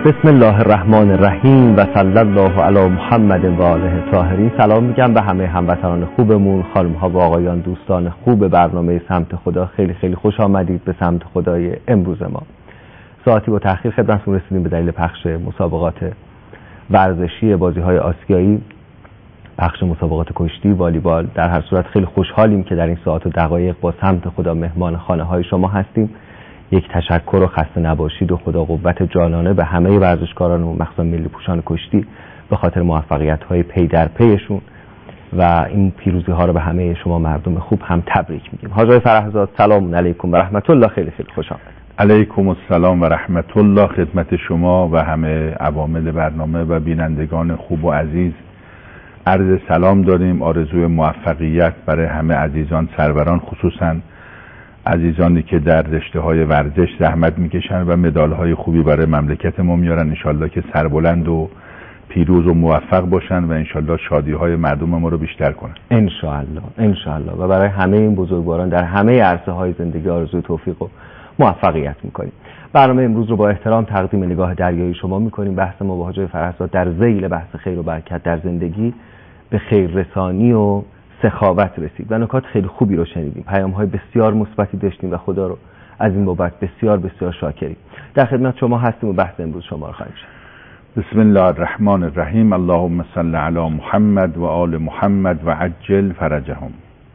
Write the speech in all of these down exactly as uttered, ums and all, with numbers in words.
بسم الله الرحمن الرحیم و صلی الله علی محمد و آله طاهرین. سلام میگم به همه هموطنان خوبمون، خانم ها و آقایان، دوستان خوب برنامه سمت خدا. خیلی خیلی خوش آمدید به سمت خدای امروز ما. ساعتی با تأخیر خدمتتون رسیدیم به دلیل پخش مسابقات ورزشی، بازی‌های آسیایی، پخش مسابقات کشتی، والیبال. در هر صورت خیلی خوشحالیم که در این ساعت و دقایق با سمت خدا مهمان خانه های شما هستیم. یک تشکر و خسته نباشید و خدا قوت جانانه به همه ورزشکاران و مخصوصا ملی پوشان کشتی به خاطر موفقیت های پی در پیشون و این پیروزی ها رو به همه شما مردم خوب هم تبریک میگیم. حاج آقای فرحزاد سلام علیکم و رحمت الله. خیلی خیلی خوش آمدید. علیکم السلام و رحمت الله خدمت شما و همه عوامل برنامه و بینندگان خوب و عزیز. عرض سلام داریم، آرزوی موفقیت برای همه عزیزان سروران، خصوصا عزیزانی که در رشته‌های ورزش زحمت میکشن و مدال‌های خوبی برای مملکت ما میارن. انشالله که سربلند و پیروز و موفق باشن و انشالله شادی‌های مردم ما رو بیشتر کنن. انشالله انشالله و برای همه این بزرگواران در همه عرصه‌های زندگی آرزوی توفیق و موفقیت میکنیم. برنامه امروز رو با احترام تقدیم نگاه دریایی شما میکنیم. بحث ما با حاج فرحزاد در ذیل بحث خیر و برکت در زندگی به خیر رسانی و سخاوت رسید و نکات خیلی خوبی رو شنیدیم. پیام‌های بسیار مثبتی داشتیم و خدا رو از این بابت بسیار بسیار شاکریم. در خدمت شما هستیم و بحث امروز شما رو خواهیم شنید. بسم الله الرحمن الرحیم. اللهم صل علی محمد و آل محمد و عجل فرجهم.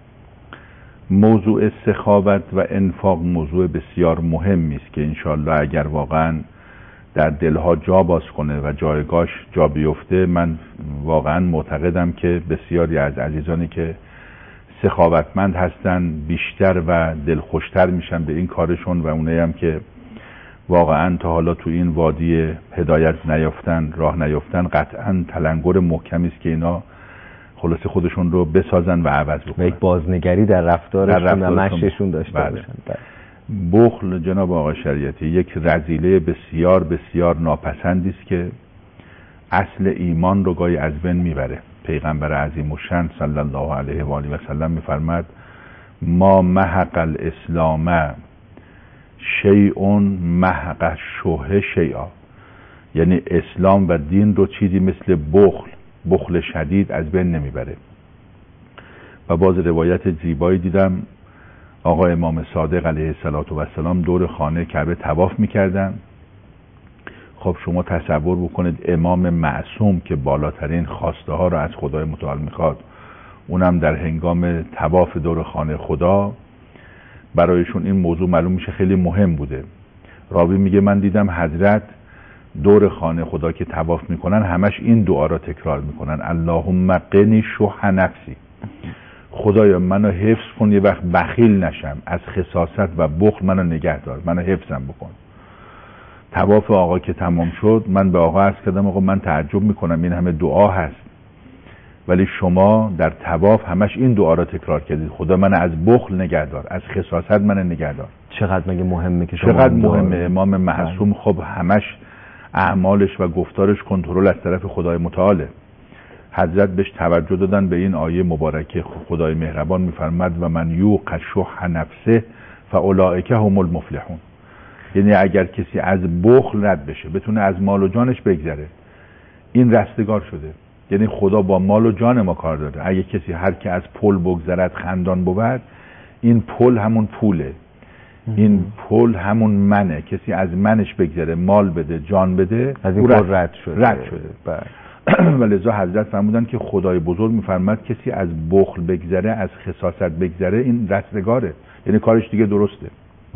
موضوع سخاوت و انفاق موضوع بسیار مهمی است که انشالله اگر واقعا در دلها جا باز کنه و جایگاهش جا بیفته، من واقعا معتقدم که بسیاری از عزیزانی که سخاوتمند هستن بیشتر و دلخوشتر میشن به این کارشون و اونایی هم که واقعا تا حالا تو این وادی هدایت نیافتن، راه نیافتن، قطعا تلنگر محکمی است که اینا خلاص خودشون رو بسازن و عوض بکنن و یک بازنگری در رفتارشون و مشیشون داشته بله. باشن. بخل جناب آقای شریعتی یک رذیله بسیار بسیار ناپسندی است که اصل ایمان رو گاهی از بین میبره. پیغمبر عظیم الشأن صلی الله علیه و آله و سلم میفرماد ما محق الاسلام شیء محق الشح شیئا، یعنی اسلام و دین رو چیزی مثل بخل بخل شدید از بین نمیبره. و باز روایت زیبایی دیدم آقا امام صادق علیه السلام دور خانه کعبه طواف میکردن. خب شما تصور بکنید امام معصوم که بالاترین خواسته ها رو از خدای متعال میخواد، اونم در هنگام طواف دور خانه خدا، برایشون این موضوع معلوم میشه خیلی مهم بوده. راوی میگه من دیدم حضرت دور خانه خدا که طواف میکنن همش این دعا را تکرار میکنن: اللهم قنی شح نفسی، خدایا منو حفظ کن یه وقت بخیل نشم، از خساست و بخل منو نگه دار، منو حفظم بکن. طواف آقا که تمام شد من به آقا عرض کردم آقا من تعجب میکنم این همه دعا هست ولی شما در طواف همش این دعا را تکرار کردید: خدا من از بخل نگه دار، از خساست منو نگه دار. چقدر مگه مهمه که شما چقدر مهمه. امام معصوم خب همش اعمالش و گفتارش کنترل از طرف خدای متعاله. حضرت بهش توجه دادن به این آیه مبارکه. خدای مهربان میفرماد و من یوق شح نفسه فاولئک هم المفلحون، یعنی اگر کسی از بخل رد بشه، بتونه از مال و جانش بگذره، این رستگار شده. یعنی خدا با مال و جان ما کار داره. اگه کسی هر که از پل بگذرد خندان بود، این پل همون پوله، این پل همون منه. کسی از منش بگذره، مال بده، جان بده، از این رد, رد شده, رد شده. و لذا حضرت فرمودن که خدای بزرگ میفرماد کسی از بخل بگذره، از خساست بگذره، این رستگاره، یعنی کارش دیگه درسته.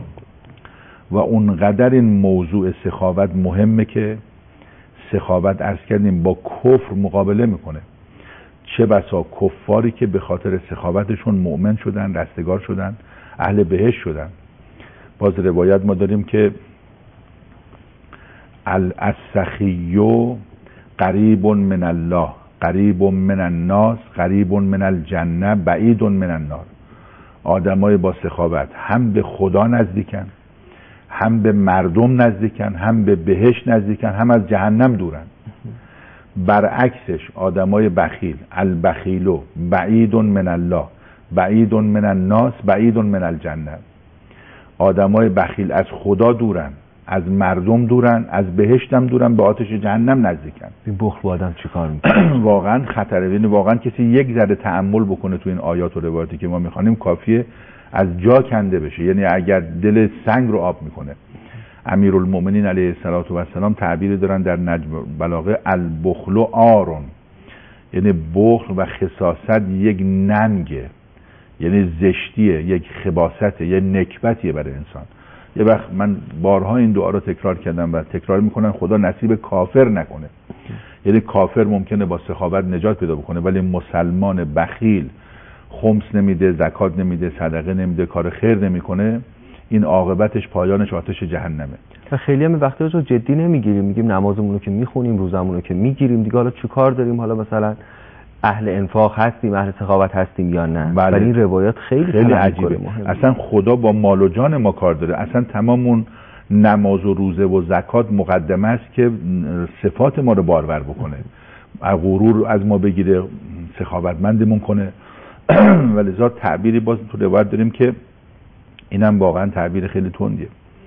و اونقدر این موضوع سخاوت مهمه که سخاوت عرض کردیم با کفر مقابله میکنه. چه بسا کفاری که به خاطر سخاوتشون مؤمن شدن، رستگار شدن، اهل بهشت شدن. باز روایت ما داریم که السخیو قریب من الله قریب من الناس قریب من الجنه بعید من النار. آدمای با سخاوت هم به خدا نزدیکن، هم به مردم نزدیکن، هم به بهشت نزدیکن، هم از جهنم دورن. برعکسش آدمای بخیل، البخیلو بعید من الله بعید من الناس بعید من الجنه. آدمای بخیل از خدا دورن، از مردم دورن، از بهشت هم دورن، به آتش جهنم نزدیکن. این بخل با آدم چیکار میکنه؟ واقعا خطره. یعنی واقعا کسی یک ذره تأمل بکنه تو این آیات و روایاتی که ما میخوانیم کافیه از جا کنده بشه. یعنی اگر دل سنگ رو آب میکنه. امیرالمؤمنین علیه السلام تعبیری دارن در نجم بلاغه، البخل آرون، یعنی بخل و خساست یک ننگه، یعنی زشتیه، یک خباثته، یک نکبتیه برای انسان. یه وقت من بارها این دعا رو تکرار کردم و تکرار میکنن، خدا نصیب کافر نکنه. یعنی کافر ممکنه با سخاوت نجات پیدا بکنه، ولی مسلمان بخیل، خمس نمیده، زکات نمیده، صدقه نمیده، کار خیر نمیکنه، این عاقبتش پایانش آتش جهنمه. و خیلی هم وقتی رو جدی نمیگیریم، میگیم نمازمون رو که میخونیم، روزمون رو که میگیریم، دیگه حالا چی کار داریم؟ حالا مثلا اهل انفاق هستیم، اهل سخاوت هستیم یا نه؟ بله. ولی این روایات خیلی خیلی عجیبه. اصلا خدا با مال و جان ما کار داره. اصلا تمام اون نماز و روزه و زکات مقدمه است که صفات ما رو بارور بکنه، غرور از ما بگیره، سخاوتمندمون کنه. ولذا تعبیری باز تو روایت داریم که اینم واقعا تعبیر خیلی تندیه،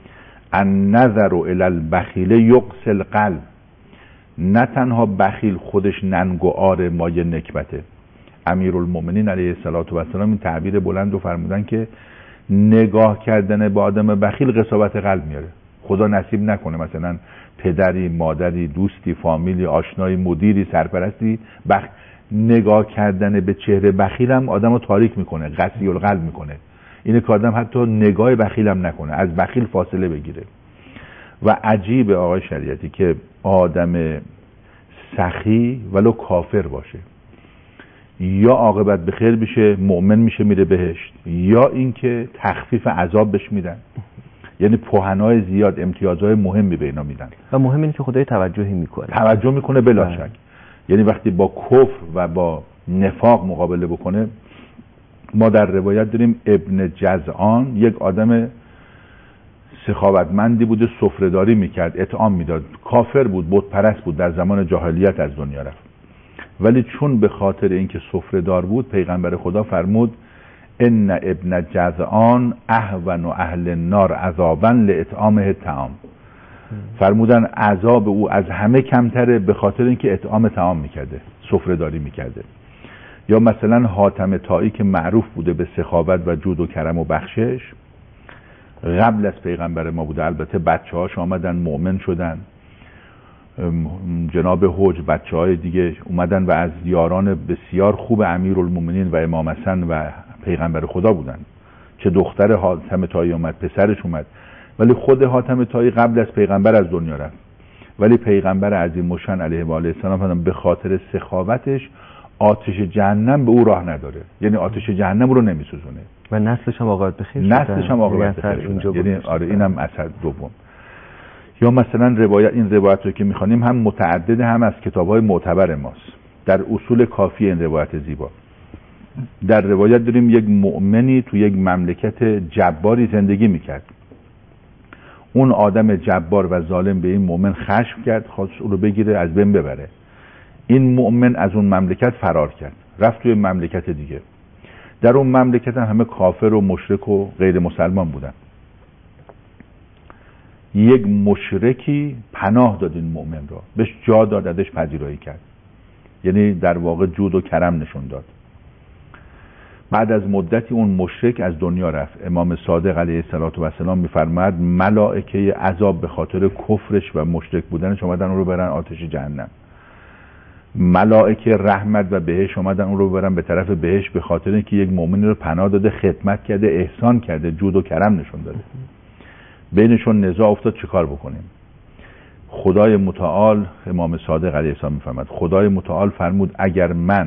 النظر الی البخیل یقسل القلب. نه تنها بخیل خودش ننگ و عار مایه نکبته، امیرالمؤمنین علیه السلام این تعبیر بلند رو فرمودن که نگاه کردن به آدم بخیل قساوت قلب میاره. خدا نصیب نکنه مثلا پدری، مادری، دوستی، فامیلی، آشنایی، مدیری، سرپرستی بخ... نگاه کردن به چهره بخیل هم آدم رو تاریک میکنه، قسی القلب میکنه. اینه که آدم حتی نگاه بخیل هم نکنه، از بخیل فاصله بگیره. و عجیبه آقای شریعتی که آدم سخی ولو کافر باشه، یا عاقبت به خیر بشه، مؤمن میشه میره بهشت، یا اینکه تخفیف عذاب بهش میدن. یعنی پوهنای زیاد، امتیازهای مهمی به اینا میدن. و مهم اینه که خدای توجهی میکنه، توجه میکنه بلا شک. یعنی وقتی با کفر و با نفاق مقابله بکنه. ما در روایت داریم ابن جزعان یک آدم سخاوتمندی بوده، سفره‌داری میکرد، اطعام میداد، کافر بود، بت پرست بود، در زمان جاهلیت از دنیا رفت. ولی چون به خاطر اینکه سفره‌دار بود، پیغمبر خدا فرمود ان ابن جزعان اهون اهل النار عذابا لاطعامه الطعام. فرمودن عذاب او از همه کمتره به خاطر اینکه اطعام طعام میکرده، سفره‌داری میکرده. یا مثلا حاتم طایی که معروف بوده به سخاوت و جود و کرم و بخشش، قبل از پیغمبر ما بوده. البته بچه هاش آمدن مؤمن شدن، جناب حج، بچه های دیگه اومدن و از یاران بسیار خوب امیرالمومنین و امام حسن و پیغمبر خدا بودن. چه دختر حاتم طایی اومد، پسرش اومد. ولی خود حاتم طایی قبل از پیغمبر از دنیا رفت. ولی پیغمبر عظیم الشأن علیه و آله السلام به خاطر سخاوتش آتش جهنم به او راه نداره، یعنی آتش جهنم رو نمیسوزونه و نسلش هم عاقبت بخیر شده. نسلش هم عاقبت بخیر شده. یعنی آره اینم اثر دوم. یا مثلا روایت، این روایت رو که میخوانیم هم متعدد، هم از کتاب‌های معتبر ماست. در اصول کافی این روایت زیبا، در روایت داریم یک مؤمنی تو یک مملکت جباری زندگی میکرد. اون آدم جبار و ظالم به این مؤمن خشم کرد، خواست او رو بگیره از بین ببره. این مؤمن از اون مملکت فرار کرد، رفت توی مملکت دیگه. در اون مملکت هم همه کافر و مشرک و غیر مسلمان بودن. یک مشرکی پناه داد این مؤمن را، بهش جا داد، ازش پذیرایی کرد، یعنی در واقع جود و کرم نشون داد. بعد از مدتی اون مشرک از دنیا رفت. امام صادق علیه السلام میفرماید ملائکه عذاب به خاطر کفرش و مشرک بودنش اومدن اون رو برن آتش جهنم. ملائکه رحمت و بهشت اومدن اون رو ببرن به طرف بهشت به خاطر اینکه یک مؤمنی رو پناه داده، خدمت کرده، احسان کرده، جود و کرم نشون داده. بینشون نزاع افتاد چیکار بکنیم. خدای متعال، امام صادق علیه السلام میفرماد، خدای متعال فرمود اگر من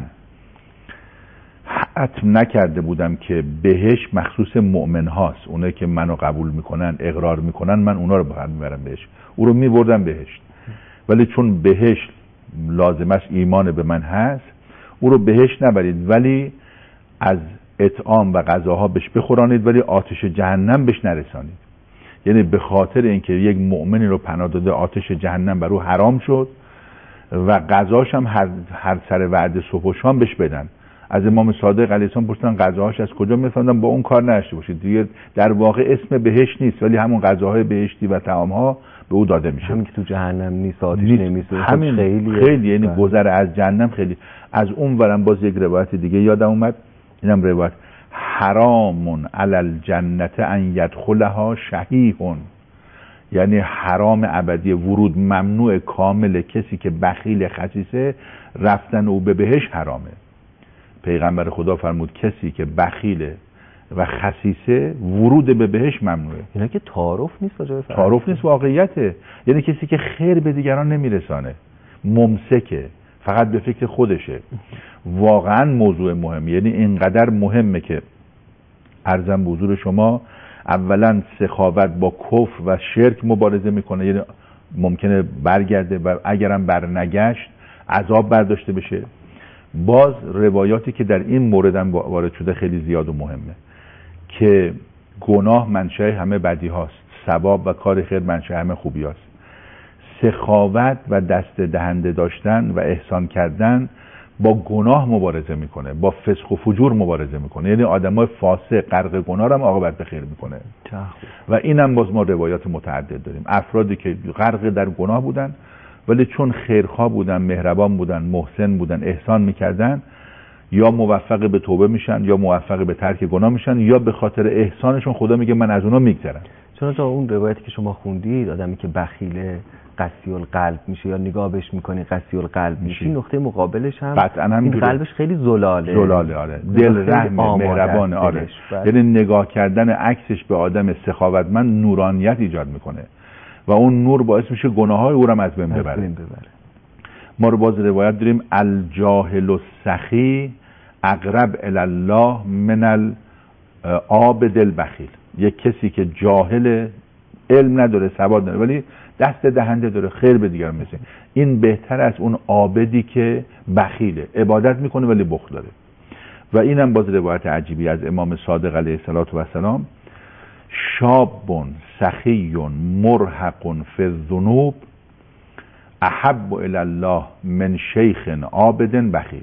حتم نکرده بودم که بهشت مخصوص مؤمن هاست، اونایی که منو قبول میکنن، اقرار میکنن، من اونا رو میبرم بهشت، او رو میبردم بهشت. ولی چون بهشت لازمش ایمان به من هست، او رو بهشت نبرید، ولی از اطعام و غذاها بهش بخورانید، ولی آتش جهنم بهش نرسانید. یعنی به خاطر اینکه یک مؤمنی رو پناه داده، آتش جهنم بر او حرام شد و غذاش هم هر, هر سر وعده صبح و شام بهش بدن. از امام صادق علیه السلام پرسیدن غذاهاش از کجا میفهمدن، با اون کار نشته باشید دیگه. در واقع اسم بهشت نیست ولی همون غذاهای بهشتی و طعامها به او داده میشه. همین که تو جهنم نیست، آتش نمیسوزه. همین خیلی خیلی یعنی گذر از جهنم خیلی. از اون ورم باز یک روایت دیگه یادم اومد، اینم روایت حرام علی الجنه ان یدخلها شحیح، یعنی حرام ابدی، ورود ممنوع کامل کسی که بخیل خسیسه، رفتن او به بهشت حرامه. پیغمبر خدا فرمود کسی که بخیله و خسیسه ورود به بهشت ممنوعه. اینا که تعارف نیست، جای تعارف نیست، واقعیته. یعنی کسی که خیر به دیگران نمیرسانه، ممسکه، فقط به فکر خودشه. واقعا موضوع مهم، یعنی اینقدر مهمه که عرضم به حضور شما اولا سخاوت با کفر و شرک مبارزه میکنه، یعنی ممکنه برگرده و اگرم برنگشت عذاب برداشته بشه. باز روایاتی که در این مورد هم وارد شده خیلی زیاد و مهمه که گناه منشأ همه بدی هاست، ثواب و کار خیر منشأ همه خوبی هاست. سخاوت و دست دهنده داشتن و احسان کردن با گناه مبارزه میکنه، با فسق و فجور مبارزه میکنه، یعنی آدمای فاسق غرق گناه هم عاقبت به خیر میکنه. و اینم باز ما روایات متعدد داریم، افرادی که غرق در گناه بودن ولی چون خیرخواه بودن، مهربان بودن، محسن بودن، احسان میکردن، یا موفق به توبه میشن یا موفق به ترک گناه میشن، یا به خاطر احسانشون خدا میگه من از اونا میگذرم. چون تا اون روایتی که شما خوندید، آدمی که بخیله قسی القلب میشه یا نگاه بهش میکنی قسی القلب میشه، این نقطه مقابلش هم این قلبش خیلی زلاله زلاله آره، دل رحم مهربان آره. یعنی نگاه کردن عکسش به آدم سخاوتمند نورانیت ایجاد میکنه و اون نور باعث میشه گناههای او رو از بین ببره. ما رو باز روایت داریم الجاهل السخی اقرب الی الله من العابد البخیل. یک کسی که جاهل، علم نداره، سواد نداره ولی دست دهنده داره، خیر به دیگران میرسه، این بهتر از اون عابدی که بخیله، عبادت میکنه ولی بخل داره. و اینم باز روایت عجیبی از امام صادق علیه السلام، شاب سخی مرهق فی الذنوب احب الی الله من شیخ عابد بخیل.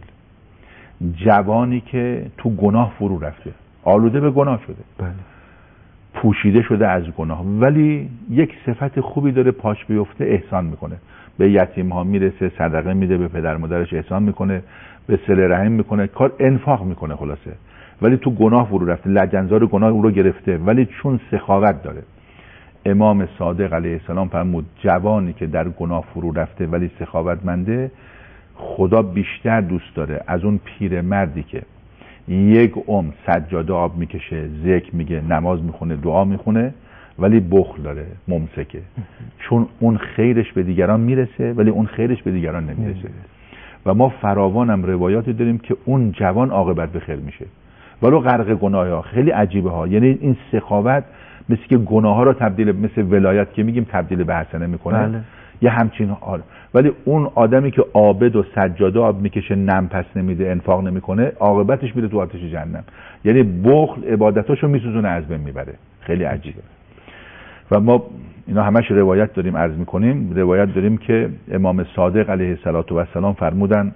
جوانی که تو گناه فرو رفته، آلوده به گناه شده، بله، پوشیده شده از گناه، ولی یک صفت خوبی داره، پاش بیفته احسان میکنه، به یتیم ها میرسه، صدقه میده، به پدر مادرش احسان میکنه، به صله رحم میکنه، کار انفاق میکنه خلاصه، ولی تو گناه فرو رفته، لجنزار گناه او رو گرفته، ولی چون سخاوت داره. امام صادق علیه السلام فرمود جوانی که در گناه فرو رفته ولی سخاوتمنده، خدا بیشتر دوست داره از اون پیرمردی که یک عمر سجاده آب میکشه، ذکر میگه، نماز میخونه، دعا میخونه ولی بخل داره، ممسکه، چون اون خیرش به دیگران میرسه ولی اون خیرش به دیگران نمیرسه. و ما فراوانم روایاتی داریم که اون جوان عاقبت به خیر میشه ولو غرق گناه ها. خیلی عجیبه ها، یعنی این سخاوت مثل که گناه ها رو تبدیل، مثل ولایت که میگیم تبدیل به حسنه میکنه، بله. یه همچین حال. ولی اون آدمی که عابد و سجاده آب میکشه، نم پس نمیده، انفاق نمیکنه، عاقبتش میره تو آتش جهنم. یعنی بخل عبادتاشو میسوزونه، از بین میبره. خیلی عجیبه. و ما اینا همش روایت داریم عرض میکنیم. روایت داریم که امام صادق علیه السلام فرمودن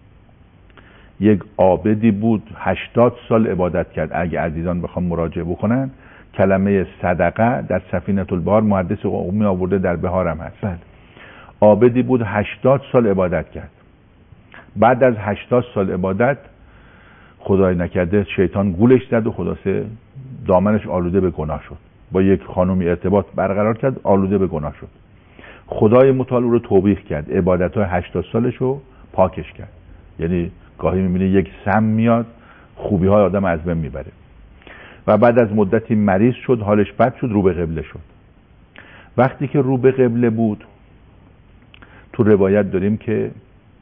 یک عابدی بود هشتاد سال عبادت کرد. اگه عزیزان بخوام مراجعه بکنن، کلمه صدقه در سفینه البحار محدث قومی آورده، در بحار هم هست. بله. عابدی بود هشتاد سال عبادت کرد. بعد از هشتاد سال عبادت خدای نکرده شیطان گولش زد و خلاصه دامنش آلوده به گناه شد. با یک خانومی ارتباط برقرار کرد، آلوده به گناه شد. خدای متعال او رو توبیخ کرد، عبادت‌های هشتاد سالش رو پاکش کرد. یعنی گاهی می‌بینی یک سم میاد، خوبی‌های آدم از بین میبره. و بعد از مدتی مریض شد، حالش بد شد، رو به قبله شد. وقتی که رو به قبله بود، تو روایت داریم که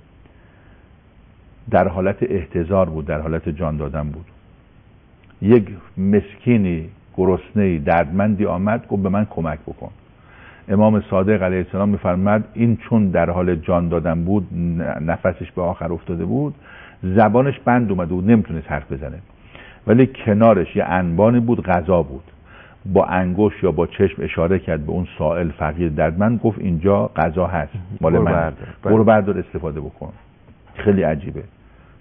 در حالت احتضار بود، در حالت جان دادن بود. یک مسکینی، گرسنه‌ای، دردمندی آمد، گفت به من کمک بکن. امام صادق علیه السلام می‌فرماد این چون در حال جان دادن بود، نفسش به آخر افتاده بود، زبانش بند اومده بود، نمیتونست حرف بزنه، ولی کنارش یه انبانی بود، غذا بود. با انگشت یا با چشم اشاره کرد به اون سائل فقیر دردمند، گفت اینجا غذا هست، مال من، برو بردار استفاده بکن. خیلی عجیبه.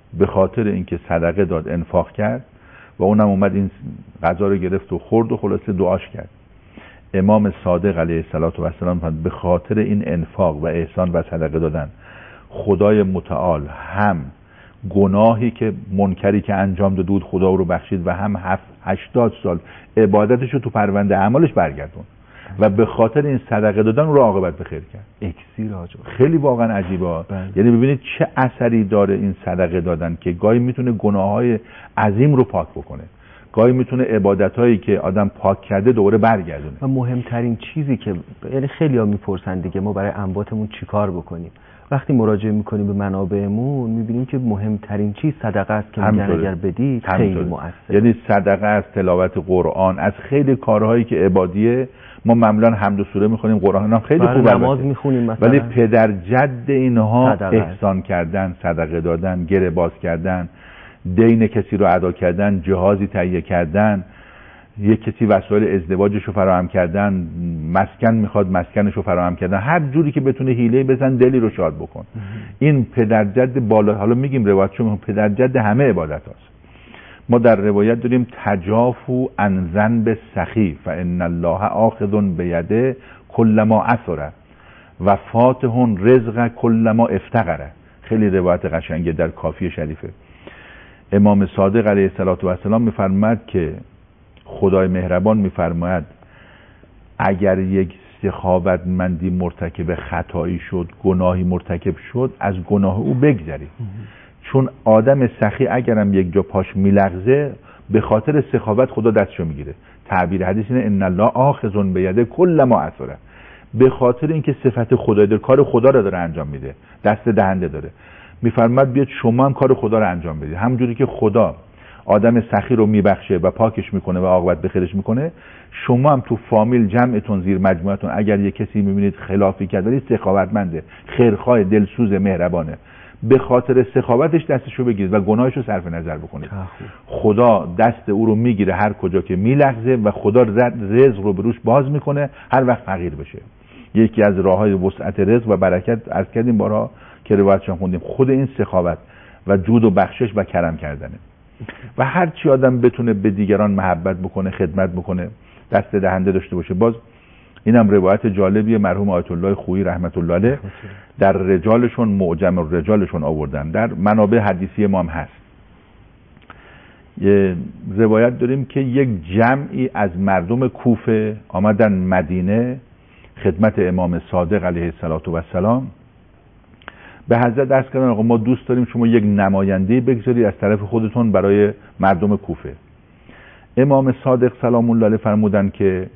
به خاطر اینکه صدقه داد انفاق کرد و اونم اومد این غذا رو گرفت و خورد و خلاصه دعاش کرد. امام صادق علیه السلام به خاطر این انفاق و احسان و صدقه دادن خدای متعال هم گناهی که منکری که انجام داده بود خدا رو بخشید و هم هفت هشتاد سال عبادتش رو تو پرونده اعمالش برگردون و به خاطر این صدقه دادن رو عاقبت به خیر کرد. اکسیر آجا خیلی واقعا عجیبه. یعنی ببینید چه اثری داره این صدقه دادن که گاهی میتونه گناههای عظیم رو پاک بکنه، گاهی میتونه عبادتایی که آدم پاک کرده دوباره برگردونه. و مهمترین چیزی که یعنی خیلی‌ها میپرسن دیگه ما برای امواتمون چیکار بکنیم، وقتی مراجعه میکنیم به منابعمون میبینیم که مهمترین چیز صدقه است که میگن اگر بدی خیلی مؤثر. یعنی صدقه از تلاوت قرآن، از خیلی کارهایی که عبادیه. ما معمولا حمد و سوره میخونیم، قرآن هم خیلی خوب نماز میخونیم مثلا، ولی پدر جد اینها احسان کردن، صدقه دادن، گره باز کردن، دین کسی رو ادا کردن، جهازی تهیه کردن، یک کسی وسایل ازدواجش رو فراهم کردن، مسکن میخواد مسکنش رو فراهم کردن، هر جوری که بتونه حیله بزن دلی رو شاد بکن. این پدرجد بالا، حالا میگیم روایت چون پدرجد همه عبادت هاست. ما در روایت داریم تجافو عن ذنب سخی فان الله آخذ بیده کل ما اثره و فاتح رزق کل ما افتقره. خیلی روایت قشنگه در کافی شریفه. امام صادق علیه السلام میفرماید که خدای مهربان میفرماید اگر یک سخاوتمندی مرتکب خطایی شد، گناهی مرتکب شد، از گناه او بگذرید، چون آدم سخی اگرم یک جا پاش میلغزه به خاطر سخاوت خدا دستشو میگیره. تعبیر حدیث اینه ان الله آخذ بیده کل ما اثره، به خاطر اینکه صفت خدای داره، کار خدا رو داره انجام میده، دست دهنده داره. میفرماد بیاد شما هم کار خدا رو انجام بدید. همونجوری که خدا آدم سخی رو میبخشه و پاکش میکنه و عاقبت به خیرش میکنه، شما هم تو فامیل جمعتون زیر مجموعتون اگر یک کسی میبینید خلافی کرده، سخاوتمنده، خیرخواه، دلسوز، مهربانه، به خاطر سخاوتش دستشو بگیرید و گناهشو صرف نظر بکنید. خدا دست او رو میگیره هر کجا که میلغزه و خدا رزق رو به روش باز میکنه هر وقت فقیر بشه. یکی از راههای وسعت رزق و برکت عرض کردیم بارها که روایتشون خوندیم، خود این سخاوت و جود و بخشش و کرم کردنه. و هر چی آدم بتونه به دیگران محبت بکنه، خدمت بکنه، دست دهنده داشته باشه. باز اینم روایت جالبیه، مرحوم آیت الله خویی رحمت الله علیه در رجالشون، معجم الرجالشون آوردن، در منابع حدیثی ما هم هست. یه روایت داریم که یک جمعی از مردم کوفه آمدن مدینه خدمت امام صادق علیه السلام، به حضرت عرض کردن آقا ما دوست داریم شما یک نماینده بگذاری از طرف خودتون برای مردم کوفه. امام صادق سلام الله علیه فرمودن که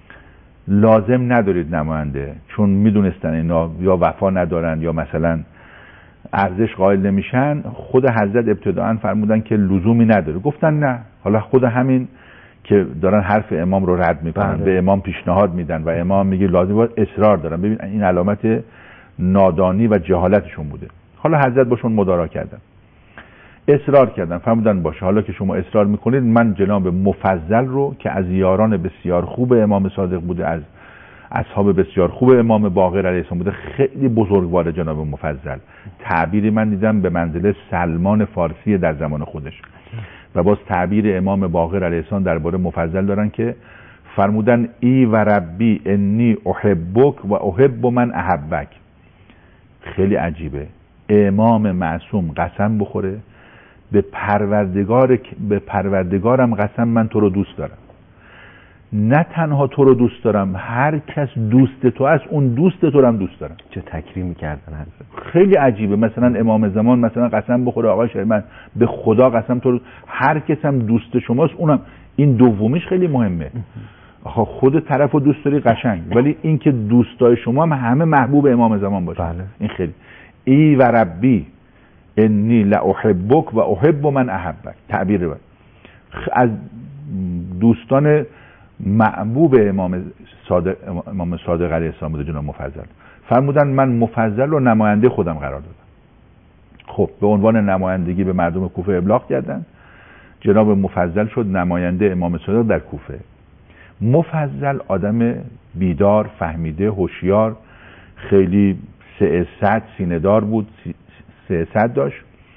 لازم ندارید نماینده، چون میدونستن اینا یا وفا ندارن یا مثلا ارزش قائل نمیشن. خود حضرت ابتداءً فرمودن که لزومی نداره. گفتن نه، حالا خود همین که دارن حرف امام رو رد میکنن، به امام پیشنهاد میدن و امام میگه لازم باید اصرار دارن. ببین این علامت نادانی و جهالتشون بوده. حالا حضرت باشون مدارا کردن، اصرار کردن، فرمودن باشه حالا که شما اصرار میکنید من جناب مفضل رو که از یاران بسیار خوب امام صادق بوده، از اصحاب بسیار خوب امام باقر علیه السلام بوده، خیلی بزرگوار جناب مفضل، تعبیری من دیدم به منزله سلمان فارسی در زمان خودش. و باز تعبیر امام باقر علیه السلام درباره مفضل دارن که فرمودن ای و ربی انی احبک و احب من احبک. خیلی عجیبه، امام معصوم قسم بخوره به پروردگار، به پروردگارم قسم من تو رو دوست دارم. نه تنها تو رو دوست دارم، هر کس دوست تو است اون دوست تو رو هم دوست دارم. چه تکریمی کردن حضرت. خیلی عجیبه. مثلا امام زمان مثلا قسم بخوره آقا شاید من به خدا قسم تو رو، هر کس هم دوست شماست اونم. این دومیش خیلی مهمه. آخه خود طرف رو دوست داری قشنگ، ولی این که دوستای شما هم همه محبوب امام زمان باشه. بله. این خیلی ای و ربی انی لاحبک و احب من احبک. تعبیر رو از دوستان محبوب امام صادق امام صادق علیه السلام بوده جناب مفضل. فرمودن من مفضل رو نماینده خودم قرار دادم. خب به عنوان نمایندگی به مردم کوفه ابلاغ کردن، جناب مفضل شد نماینده امام صادق در کوفه. مفضل آدم بیدار، فهمیده، هوشیار، خیلی سیاست سینه‌دار بود، سیاست داشت.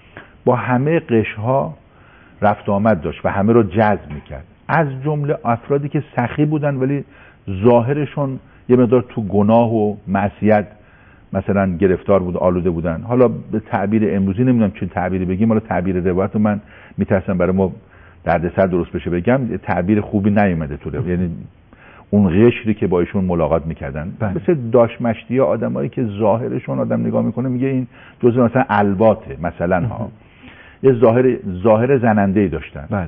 با همه قشرها رفت آمد داشت و همه رو جذب میکرد، از جمله افرادی که سخی بودن ولی ظاهرشون یه مقدار تو گناه و معصیت مثلا گرفتار بود، آلوده بودن. حالا به تعبیر امروزی نمیدونم چه تعبیری بگیم، حالا تعبیر روایت من میترسم برای ما دردسر درست بشه بگم، تعبیر خوبی نیومده تو رو، یعنی اون قشری که با ایشون ملاقات میکردن مثل داشمشتی ها، آدمایی که ظاهرشون آدم نگاه میکنه میگه این جزء مثلا الباته مثلا ها، یه ظاهر ظاهر زننده‌ای داشتن. بله.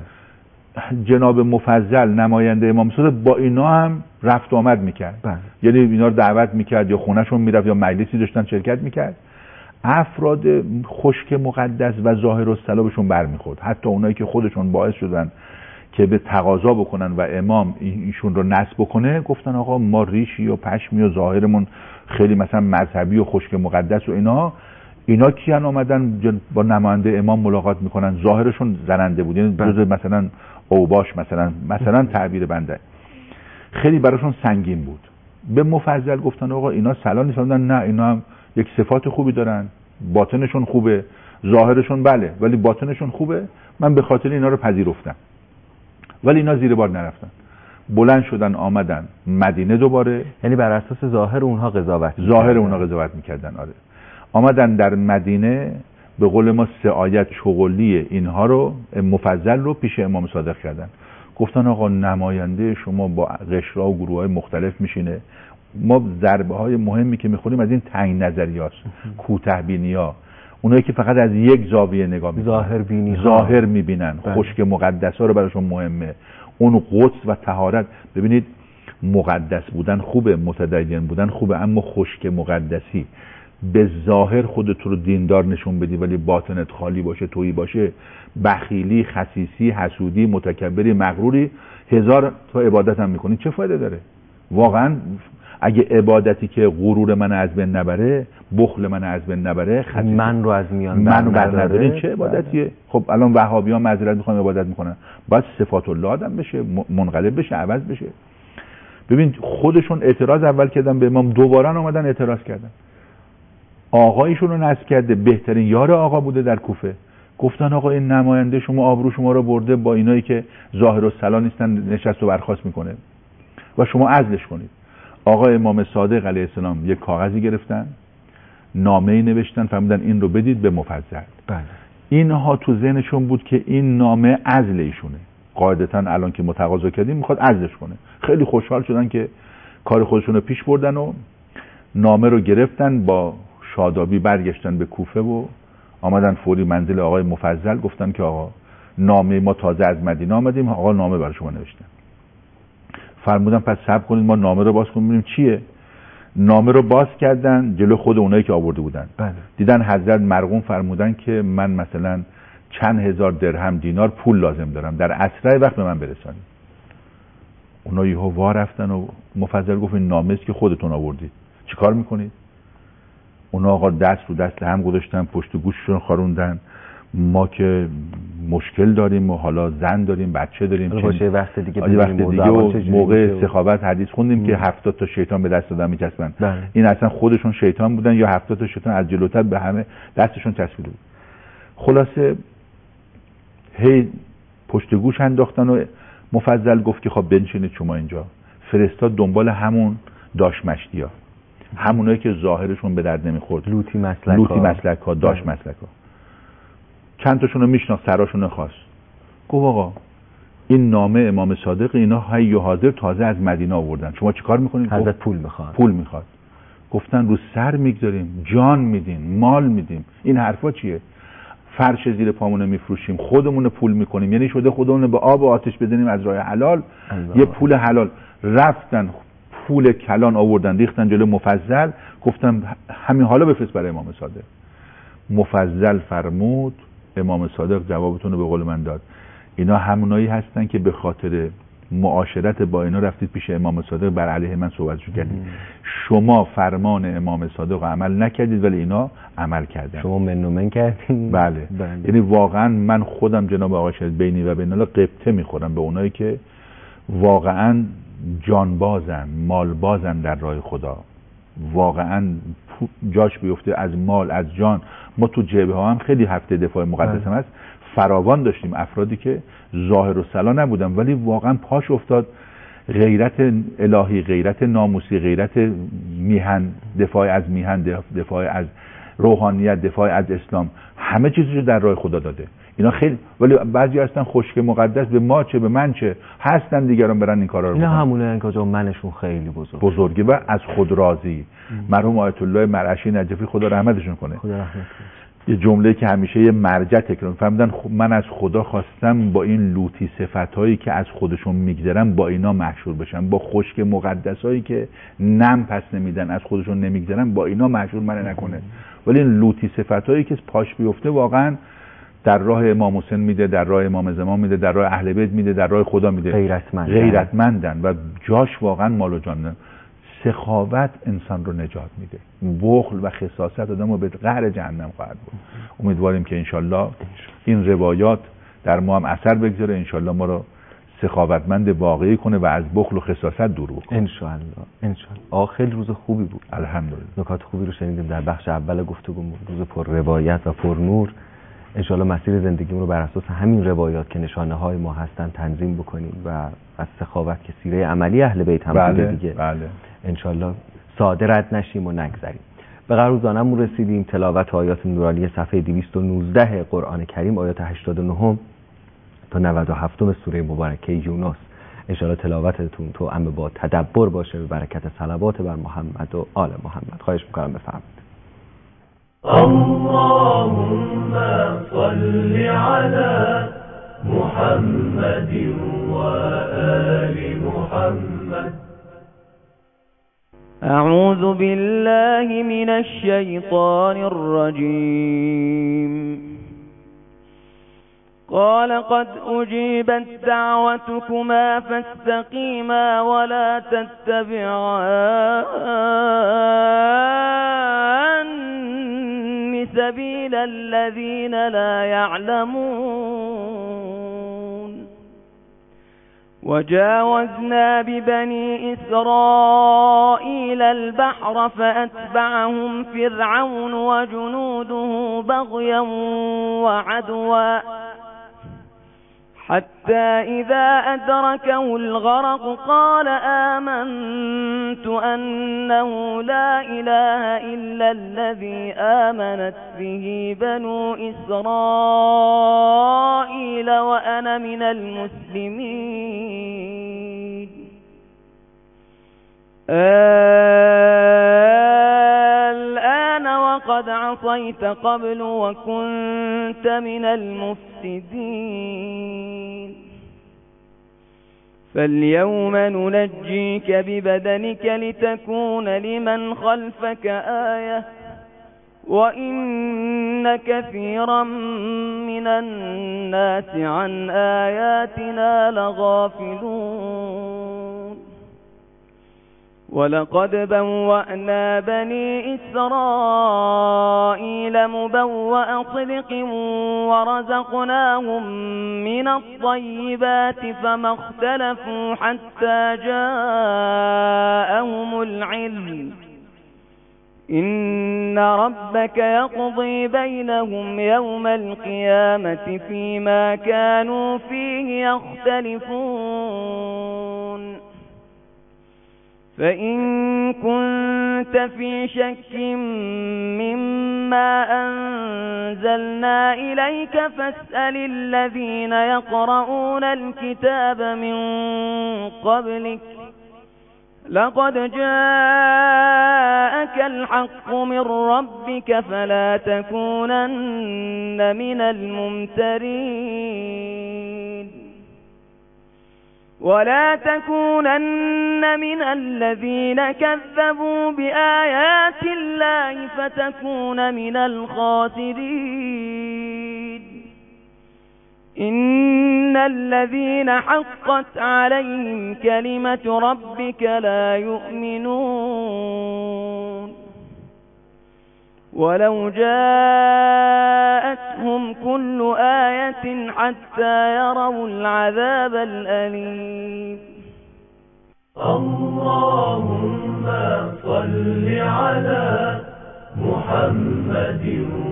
جناب مفضل نماینده امام صادق با اینا هم رفت و آمد میکرد. بله. یعنی اینا رو دعوت میکرد یا خونهشون میرفت یا مجلسی داشتن شرکت میکرد. افراد خشک مقدس و ظاهر الصلابشون برمیخورد، حتی اونایی که خودشون باعث شدن که به تقاضا بکنن و امام ایشون رو نصب بکنه، گفتن آقا ما ریشی و پشمی و ظاهرمون خیلی مثلا مذهبی و خشک مقدس و اینا اینا کیان آمدن با نماینده امام ملاقات میکنن، ظاهرشون زننده بود، یعنی جز مثلا اوباش مثلا مثلا تعبیر بنده، خیلی براشون سنگین بود. به مفضل گفتن آقا اینا سلام نیستن، نه اینا هم یک صفات خوبی دارن، باطنشون خوبه، ظاهرشون بله ولی باطنشون خوبه، من به خاطر اینا رو پذیرفتم. ولی اینا زیر بار نرفتن، بلند شدن آمدن مدینه دوباره، یعنی بر اساس ظاهر اونها قضاوت ظاهر اونها قضاوت میکردن. آره، آمدن در مدینه به قول ما سه آیت شغلی اینها رو مفضل رو پیش امام صادق کردن، گفتن آقا نماینده شما با قشرها و گروه های مختلف میشینه، ما ضربه های مهمی که میخوریم از این تنگ نظری هاست، کوته بینی ها، اونایی که فقط از یک زاویه نگاه میکنن، ظاهر بینی ظاهر میبینن، خشک مقدس ها رو براشون مهمه، اون قدس و طهارت. ببینید مقدس بودن خوبه، متدین بودن خوبه، اما خشک مقدسی به ظاهر خودت رو دیندار نشون بدی ولی باطنت خالی باشه، تویی باشه، بخیلی، خسیسی، حسودی، متکبری، مغروری، هزار تا عبادت هم میکنی، چه فایده داره؟ واقعا اگه عبادتی که غرور من از بین نبره، بخل من از بین نبره، خسیسی من رو از میان من رو بر نداره، چه عبادتیه؟ خب الان وهابی ها معذرت میخوام عبادت میکنن، باید صفات الله آدم بشه، منقلب بشه، عوض بشه. ببین خودشون اعتراض اول کردن به امام، دوباره اومدن اعتراض کردن، آقایشون رو نصب کرده، بهترین یار آقا بوده در کوفه، گفتن آقا این نماینده شما آبرو شما رو برده با اینایی که ظاهر الصلاح نیستن، نشست و برخاست میکنه و شما عزلش کنید. آقا امام صادق علیه السلام یک کاغذی گرفتن، نامه‌ای نوشتن، فرمودن این رو بدید به مفضل. بله. اینها تو ذهنشون بود که این نامه عزل ایشونه، قاعدتاً الان که متقاضا کردیم میخواد عزلش کنه. خیلی خوشحال شدن که کار خودشون رو پیش بردن و نامه رو گرفتن، با شادابی برگشتن به کوفه و آمدن فوری منزل آقای مفضل، گفتن که آقا نامه ما تازه از مدینه آمدیم، آقا نامه برای شما نوشتن. فرمودن پس صبر کنید ما نامه رو باز کنیم ببینیم چیه. نامه رو باز کردن جلو خود اونایی که آورده بودن. بله. دیدن حضرت مرقوم فرمودن که من مثلا چند هزار درهم دینار پول لازم دارم، در اسرع وقت به من برسانید. اونا یهو وا رفتن و مفضل گفت این نامه است که خودتون آوردید، چیکار میکنید؟ اونا آقا دست رو دست هم گذاشتن، پشت گوششون خاروندن، ما که مشکل داریم و حالا زن داریم، بچه داریم، باشه وقت دیگه وقت دیگه و موقع سخاوت حدیث خوندیم م. که هفتاد تا شیطان به دست دادن میچسبن. این اصلا خودشون شیطان بودن یا هفتاد تا شیطان از جلوتر به همه دستشون چسبیده بود. خلاصه هی پشت گوش انداختن و مفضل گفت که خب بنشینید شما اینجا. فرستاد دنبال همون داش مشتیا، همونایی که ظاهرشون به درد نمیخورد، لوتی مسلک لوتی مسلک ها، داش مسلک ها. چند تاشون رو میشناخت، سراشون رو خواست، گفت آقا این نامه امام صادق اینا حی و حاضر تازه از مدینه آوردن، شما چیکار میکنید؟ حضرت پول میخواد. پول میخواد. گفتن رو سر میگذاریم، جان میدیم، مال میدیم، این حرفا چیه؟ فرش زیر پامون میفروشیم، خودمون پول میکنیم، یعنی شده خودمون به آب و آتش بزنیم از راه حلال. الله. یه پول حلال. رفتن پول کلان آوردن ریختن جلوی مفضل، گفتم همین حالا بفرست برای امام صادق. مفضل فرمود، امام صادق جوابتون رو به قول من داد، اینا همونایی هستن که به خاطر معاشرت با اینا رفتید پیش امام صادق بر علیه من صحبتشو کردید. شما فرمان امام صادق رو عمل نکردید ولی اینا عمل کردن، شما من و من کردید. بله. بله. یعنی واقعا من خودم جناب آقای شهید بینی و بین الله قبطه میخورم به اونایی که واقعا جانبازن، مالبازن در راه خدا، واقعا جاش بیفته از مال از جان ما تو جبهه ها هم خیلی هفته دفاع مقدس هم هست، فراوان داشتیم افرادی که ظاهر و سلا نبودن ولی واقعا پاش افتاد غیرت الهی، غیرت ناموسی، غیرت میهن، دفاع از میهن، دفاع از روحانیت، دفاع از اسلام، همه چیزی رو در راه خدا داده. اینا خیلی، ولی بعضی هستن خشک مقدس، به ما چه به من چه، هستن دیگران برن این کارا رو اینا بکنن. همونه که منشون خیلی بزرگ بزرگی و از خود راضی. مرحوم آیت الله مرعشی نجفی خدا رحمتشون کنه، خدا رحمت کنه، یه جمله که همیشه یه مرجع تکرار می‌فهمیدن، من از خدا خواستم با این لوتی صفاتایی که از خودشون میگذرن با اینا محشور بشن، با خشک مقدسایی که نم پس نمیدن از خودشون نمیگذرن با اینا محشور من نکنه. ولی این لوتی صفاتایی که پاش بیفته واقعا در راه امام حسین میده، در راه امام زمان میده، در راه اهل بیت میده، در راه خدا میده. غیرتمندن غیرتمندن و جاش واقعا مال و جان. سخاوت انسان رو نجات میده، بخل و خساست آدم رو به قعر جهنم خواهد بود. امیدواریم که انشالله این روایات در ما هم اثر بگذاره، انشالله ما رو سخاوتمند واقعی کنه و از بخل و خساست دور بکنه انشالله. انشالله. آه خیلی روز خوبی بود، الحمدلله. نکات خوبی رو شنیدیم در بخش اول گفتگومون، روز پر روایت و پر نور. انشالله مسیر زندگیمون رو بر اساس همین روایات که نشانه های ما هستن تنظیم بکنیم و از سخاوت که سیره عملی اهل بیت هم بله، بوده دیگه، بله. انشالله ساده رد نشیم و نگذریم. به قروزانمون رسیدیم، تلاوت آیات نورانی صفحه دویست و نوزده قرآن کریم، آیات هشتاد و نه تا نود و هفت سوره مبارکه یونس. انشالله تلاوتتون تو ام با تدبر باشه، به برکت صلوات بر محمد و آل محمد. خواهش میکنم بفرمایید. اللهم صل على محمد وآل محمد. أعوذ بالله من الشيطان الرجيم. قال قد أجيبت دعوتكما فاستقيما ولا تتبعان سبيل الذين لا يعلمون. وجاوزنا ببني إسرائيل البحر فأتبعهم فرعون وجنوده بغيا وعدوا حتى إذا أدركه الغرق قال آمنت أنه لا إله إلا الذي آمنت به بنو إسرائيل وأنا من المسلمين. الآن وقد عصيت قبل وكنت من المفسدين. فاليوم ننجيك ببدنك لتكون لمن خلفك آية وإن كثيرا من الناس عن آياتنا لغافلون. ولقد بوأنا بني إسرائيل مبوأ صدق ورزقناهم من الطيبات فما اختلفوا حتى جاءهم العلم. إن ربك يقضي بينهم يوم القيامة فيما كانوا فيه يختلفون. فإن كنت في شك مما أنزلنا إليك فاسأل الذين يقرؤون الكتاب من قبلك لقد جاءك الحق من ربك فلا تكونن من الممترين. ولا تكونن من الذين كذبوا بآيات الله فتكون من الخاسرين. إن الذين حقت عليهم كلمة ربك لا يؤمنون. ولو جاءتهم كل آية حتى يروا العذاب الأليم. اللهم صل على محمد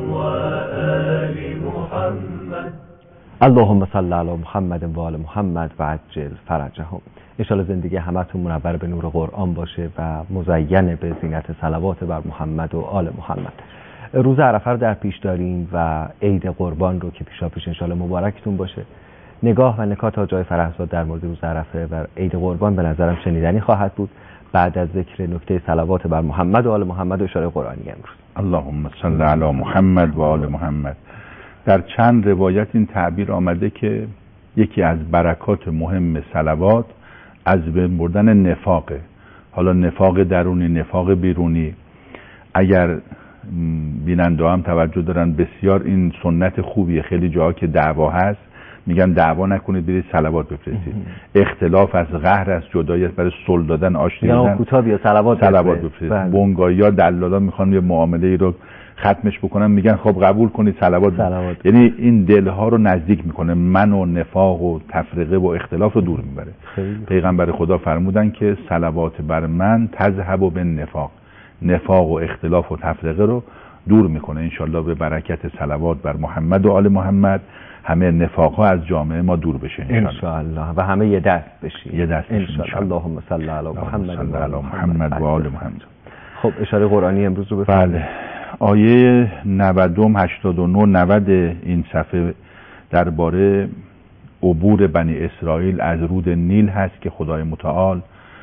وآل محمد. اللهم صل علی محمد و آل محمد و عجل فرجهم. ان شاء الله زندگی همتون منور به نور قرآن باشه و مزین به زینت صلوات بر محمد و آل محمد. روز عرفه رو در پیش داریم و عید قربان رو که پیشا پیش ان شاء الله مبارکتون باشه. نگاه و نکات آقای فرهزاد در مورد روز عرفه و عید قربان به نظرم شنیدنی خواهد بود بعد از ذکر نکته صلوات بر محمد و آل محمد و اشاره قرآنی امروز. اللهم صل علی محمد و آل محمد. در چند روایت این تعبیر آمده که یکی از برکات مهم صلوات از بین بردن نفاقه. حالا نفاق درونی، نفاق بیرونی. اگر بیننده هم توجه دارن بسیار این سنت خوبیه. خیلی جاها که دعوا هست میگن دعوا نکنید برید صلوات بفرستید. اختلاف از قهر است، جدایی است، برای صلح دادن آشتی دادن کوتاه بیا صلوات صلوات بفرستید. بنگاهی‌ها دلالا میخوان یه معامله‌ای رو ختمش بکنن میگن خب قبول کنید صلوات. صلوات. یعنی این دلها رو نزدیک میکنه، من و نفاق و تفرقه و اختلاف رو دور میبره. پیغمبر خدا فرمودن که صلوات بر من تذهب بالنفاق، نفاق و اختلاف و تفرقه رو دور میکنه. انشالله به برکت صلوات بر محمد و آل محمد همه نفاق ها از جامعه ما دور بشه انشالله و همه یه دست بشیم یه دست انشالله. اللهم صل علی محمد و آل محمد و آل محمد. خب اشاره قرآنی امروز رو بفرمایید. بله. آیه نود و هشتاد و نه نود این صفحه درباره عبور بنی اسرائیل از رود نیل هست که خدای متعال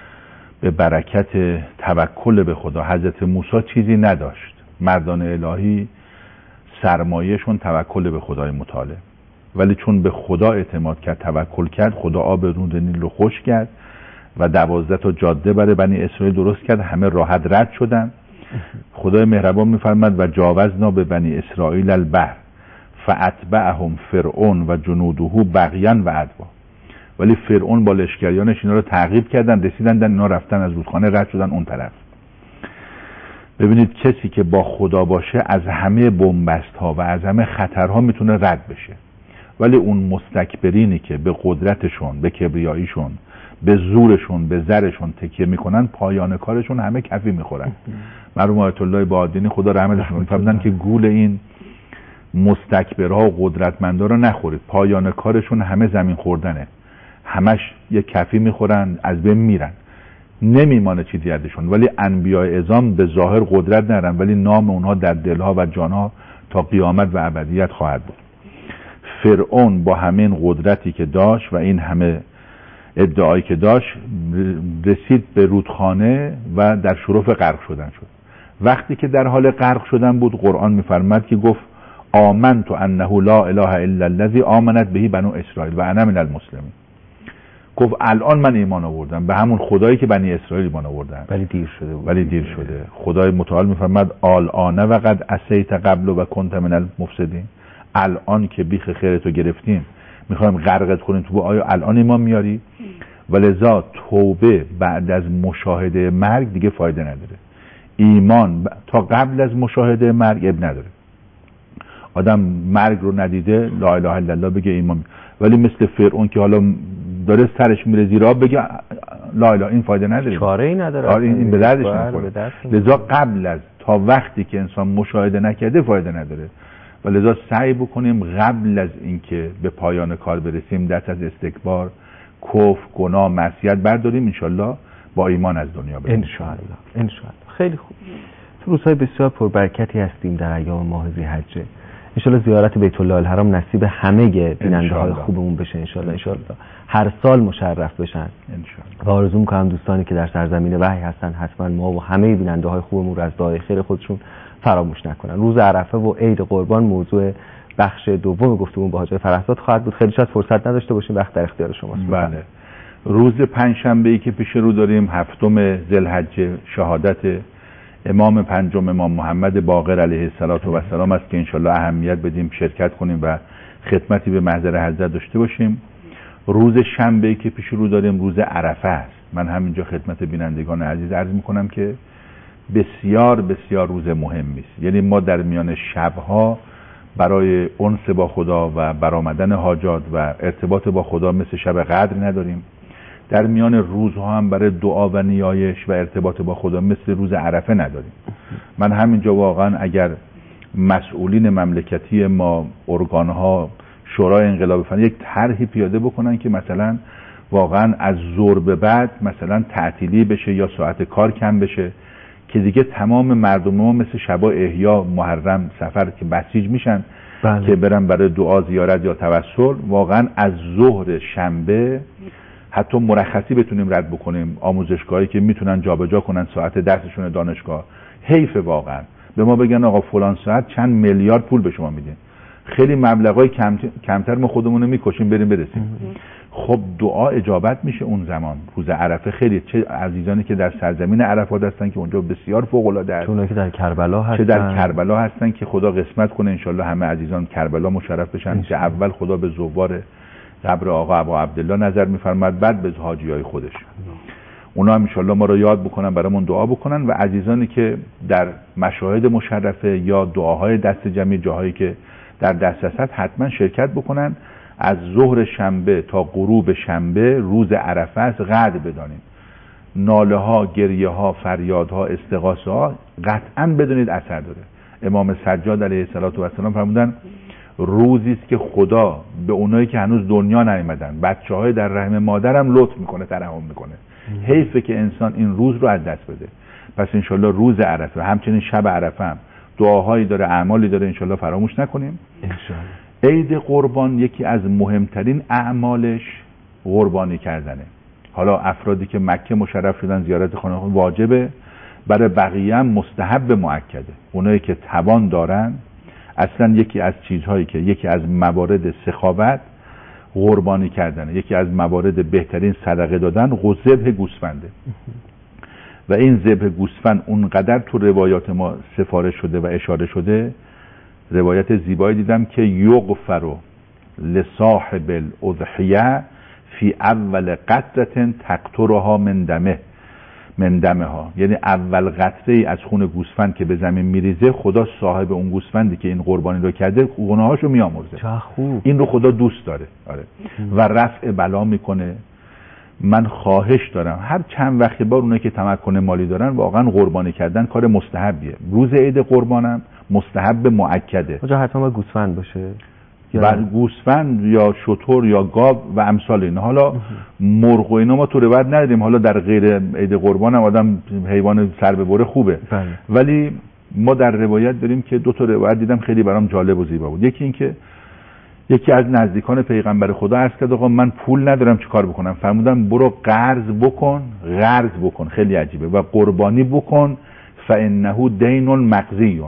به برکت توکل به خدا، حضرت موسی چیزی نداشت، مردان الهی سرمایهشون توکل به خدای متعاله، ولی چون به خدا اعتماد کرد، توکل کرد، خدا آب رود نیل رو خشک کرد و دوازده تا جاده برای بنی اسرائیل درست کرد، همه راحت رد شدن. خدای مهربان میفرماد و جاوزنا به بنی اسرائیل البحر فاتبعهم فرعون و جنوده بغیا و عدوا. ولی فرعون با لشکریانش اینا رو تعقیب کردن، رسیدن اینا رفتن از رودخانه رد شدن اون طرف. ببینید کسی که با خدا باشه از همه بنبست ها و از همه خطرها میتونه رد بشه، ولی اون مستکبرینی که به قدرتشون، به کبریاییشون، به زورشون، به زرشون تکیه میکنن، پایان کارشون همه کفی میخورن. مرحوم آیت الله بهادینی خدا رحمتشون میفرمودن که گول این مستکبرها و قدرتمندا رو نخورید، پایان کارشون همه زمین خوردنه، همش یه کفی میخورن، از بین میرن، نمیمانه چیزی ازشون. ولی انبیاء اعظام به ظاهر قدرت ندارن، ولی نام اونها در دلها و جانها تا قیامت و ابدیت خواهد بود. فرعون با همین قدرتی که داشت و این همه ادعایی که داشت رسید به رودخانه و در شرف غرق شدن شد. وقتی که در حال غرق شدن بود قرآن میفرماد که گفت آمنت انه لا اله الا الذی آمنت به بنو اسرائیل و انا من المسلمین. گفت الان من ایمان آوردم به همون خدایی که بنی اسرائیل ایمان آوردن، ولی دیر شده بود. ولی دیر شده. خدای متعال میفرماد الان و قد عصیت قبل و كنت من المفسدین. الان که بیخ خیرتو گرفتیم میخوایم غرقت کنیم تو، آیا الان ایمان میاری؟ ولذا توبه بعد از مشاهده مرگ دیگه فایده نداره. ایمان تا قبل از مشاهده مرگ اب نداره. آدم مرگ رو ندیده لا اله الا الله بگه ایمان، ولی مثل فرعون که حالا داره سرش میره زیر آب بگه لا اله، این فایده نداره، چاره ای نداره. آره این به دردش نمیخوره. لذا قبل از تا وقتی که انسان مشاهده نکرده فایده نداره. و لذا سعی بکنیم قبل از اینکه به پایان کار برسیم دست از استکبار، کفر، گناه، معصیت برداریم، انشالله با ایمان از دنیا بریم انشالله. انشالله. خیلی خوب. تو روزهای بسیار پربرکتی هستیم در ایام ماه ذی‌حجه. انشالله زیارت بیت الله الحرام نصیب همه بیننده های خوبمون بشه انشالله. انشالله هر سال مشرف بشن انشالله. و آرزو می‌کنم دوستانی که در سرزمین وحی هستن حتما ما و همه بیننده های خوبمون رو از دعای خیر خودشون فراموش نکنن. روز عرفه و عید قربان موضوع بخش دوم گفتمون با حاج فرهزاد خواهد بود. خیلی شاید فرصت نداشته باشیم، وقت در اختیار شماست. بله. روز پنجشنبه‌ای که پیش رو داریم هفتم ذوالحجه، شهادت امام پنجم امام محمد باقر علیه السلام است که انشالله اهمیت بدیم، شرکت کنیم و خدمتی به محضر حضرت داشته باشیم. روز شنبه‌ای که پیش رو داریم روز عرفه است. من همینجا خدمت بینندگان عزیز عرض میکنم که بسیار بسیار روز مهمی است. یعنی ما در میان شبها برای انس با خدا و برآمدن حاجات و ارتباط با خدا مثل شب قدر نداریم. در میان روزها هم برای دعا و نیایش و ارتباط با خدا مثل روز عرفه نداریم. من همینجا واقعا اگر مسئولین مملکتی ما، ارگانها، شورای انقلاب فنی یک طرحی پیاده بکنن که مثلا واقعا از ظهر به بعد مثلا تعطیلی بشه یا ساعت کار کم بشه که دیگه تمام مردم ما مثل شبا احیا، محرم، سفر که بسیج میشن بله. که برن برای دعا، زیارت یا توسل، واقعا از ظهر شنبه حتی مرخصی بتونیم رد بکنیم، آموزشگاهی که میتونن جابجا کنن ساعت درسشون دانشگاه. حیف واقعا به ما بگن آقا فلان ساعت چند میلیارد پول به شما میدین، خیلی مبلغای کم... کمتر ما خودمون رو میکشیم بریم برسیم. خب دعا اجابت میشه اون زمان روز عرفه. خیلی چه عزیزانی که در سرزمین عرفات هستن که اونجا بسیار فوق العاده است، چون که در کربلا هستن، چه در کربلا هستن که خدا قسمت کنه انشالله همه عزیزان کربلا مشرف بشن، که اول خدا به زوار قبر آقا ابا عبدالله نظر میفرماد، بعد به حاجیای خودش. اونا هم انشالله ما رو یاد بکنن، برامون دعا بکنن، و عزیزانی که در مشاهد مشرفه یا دعاهای دست جمعی جاهایی که در دسترس هست حتما شرکت بکنن. از ظهر شنبه تا غروب شنبه روز عرفه است، قدر بدانیم. ناله ها، گریه ها، فریاد ها، استغاثه ها قطعا بدونید اثر داره. امام سجاد علیه السلام فرمودن روزی است که خدا به اونایی که هنوز دنیا نیامدن، بچه‌های در رحم مادرم لطف میکنه، ترحم میکنه. حیفه که انسان این روز رو از دست بده. پس انشالله روز عرفه، همچنین شب عرفه هم دعاهایی داره، اعمالی داره، انشالله فراموش نکنیم. انشالله. عید قربان یکی از مهمترین اعمالش قربانی کردنه. حالا افرادی که مکه مشرف شدن زیارت خانه واجبه، برای بقیه هم مستحب مؤکده. اونایی که توان دارن، اصلا یکی از چیزهایی که یکی از موارد سخاوت قربانی کردنه، یکی از موارد بهترین صدقه دادن ذبح گوسفنده. و این ذبح گوسفند اونقدر تو روایات ما سفارش شده و اشاره شده، روایت زیبایی دیدم که یغفر لصاحب الاضحیه فی اول قطره تقطرها من دمه من دمها، یعنی اول قطره ای از خون گوسفند که به زمین میریزه، خدا صاحب اون گوسفندی که این قربانی رو کرده گناهاشو میامرزه. چه خوب. این رو خدا دوست داره. آره. و رفع بلا میکنه. من خواهش دارم هر چند وقت بار اونایی که تمکن مالی دارن واقعا قربانی کردن کار مستحبیه. روز عید قربانم مستحب مؤکده. اونجا حتما باید گوسفند باشه، و گوسفند یا شتر یا گاو و امثال این. حالا مرغ و اینا ما تو روایت ندیدیم، حالا در غیر عید قربان هم آدم حیوان سر ببره خوبه. بله. ولی ما در روایت داریم که دو تا روایت دیدم خیلی برام جالب و زیبا بود. یکی این که یکی از نزدیکان پیغمبر خدا عرض کرد آقا من پول ندارم چیکار بکنم؟ فرمودن برو قرض بکن، قرض بکن، خیلی عجیبه، و قربانی بکن، فانه دین مقضی.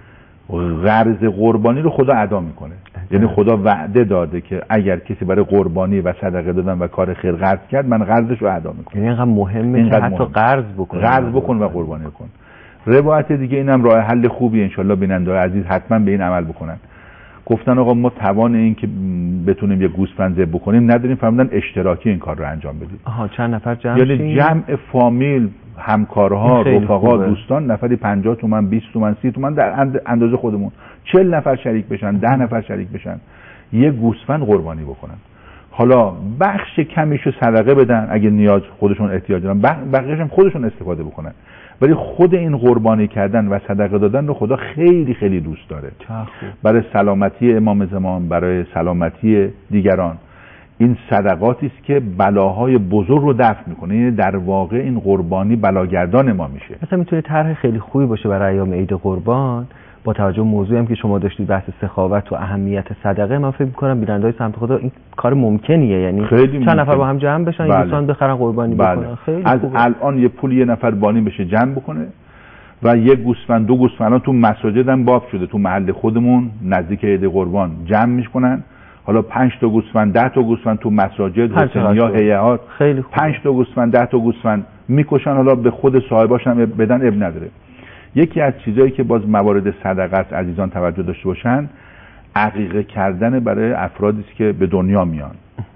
قرض قربانی رو خدا ادا میکنه. یعنی خدا وعده داده که اگر کسی برای قربانی و صدقه دادن و کار خیر قرض کرد، من قرضش رو ادا میکنم. یعنی اینقدر مهمه که حتی قرض بکن، قرض بکن و قربانی کن. روایت دیگه اینم راه حل خوبی انشالله بیننده عزیز حتما به این عمل بکنن. گفتن آقا ما توان این که بتونیم یه گوسفند ذبح بکنیم نداریم، فرمودن اشتراکی این کار رو انجام بدید. آها چند نفر جمع یعنی شیم؟ جمع فامیل، همکارها، رفقا، دوستان، نفری پنجاه تومن، بیست تومن، سی تومن در اندازه خودمون، چهل نفر شریک بشن، ده نفر شریک بشن، یه گوسفند قربانی بکنن. حالا بخش کمیشو صدقه بدن اگه نیاز خودشون احتیاج دارن، بقیه‌اش هم خودشون استفاده بکنن. ولی خود این قربانی کردن و صدقه دادن رو خدا خیلی خیلی دوست داره. برای سلامتی امام زمان، برای سلامتی دیگران. این صدقاتی است که بلاهای بزرگ رو دفع میکنه. یعنی در واقع این قربانی بلاگردان ما میشه. مثلا میتونه طرح خیلی خوبی باشه برای ایام عید قربان، با توجه به موضوعی هم که شما داشتید بحث سخاوت و اهمیت صدقه. من فکر می‌کنم بیننده‌های سمت خدا این کار ممکنیه، یعنی چند نفر با هم جمع بشن، بله. دوستان بخرن قربانی بله. بکنن. خیلی از خوبه. الان یه پول یه نفر بانی بشه جمع بکنه و یه گوسفند دو گوسفند تو مساجد هم باب شده، تو محل خودمون نزدیک عید قربان جمع می‌کنن. حالا پنج تا گوسفند، ده تا گوسفند تو مساجد، حسینیا، هیئات، خیلی خوبه. پنج تا گوسفند، ده تا گوسفند میکشن، حالا به خود صاحباش هم بدن، اب نداره. یکی از چیزایی که باز موارد صدقه است عزیزان توجه داشته باشن، عقیقه کردن برای افرادی است که به دنیا میان